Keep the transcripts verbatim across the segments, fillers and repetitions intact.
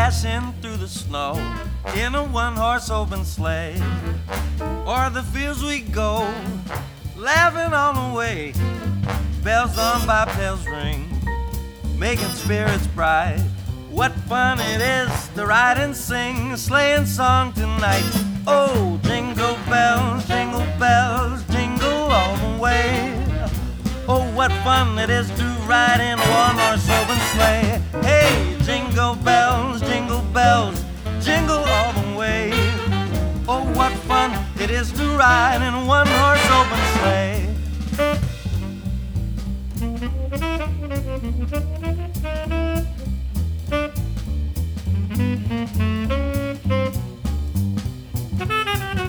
dashing through the snow in a one-horse open sleigh. O'er the fields we go, laughing on the way. Bells on bobtails ring, making spirits bright. What fun it is to ride and sing a sleighing song tonight. Oh, jingle bells, jingle bells, jingle all the way. Oh, what fun it is to ride in a one-horse open sleigh. Hey, jingle bells, jingle bells, jingle all the way. Oh, what fun it is to ride in a one-horse open sleigh.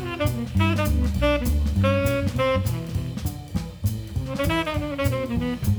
Thank you.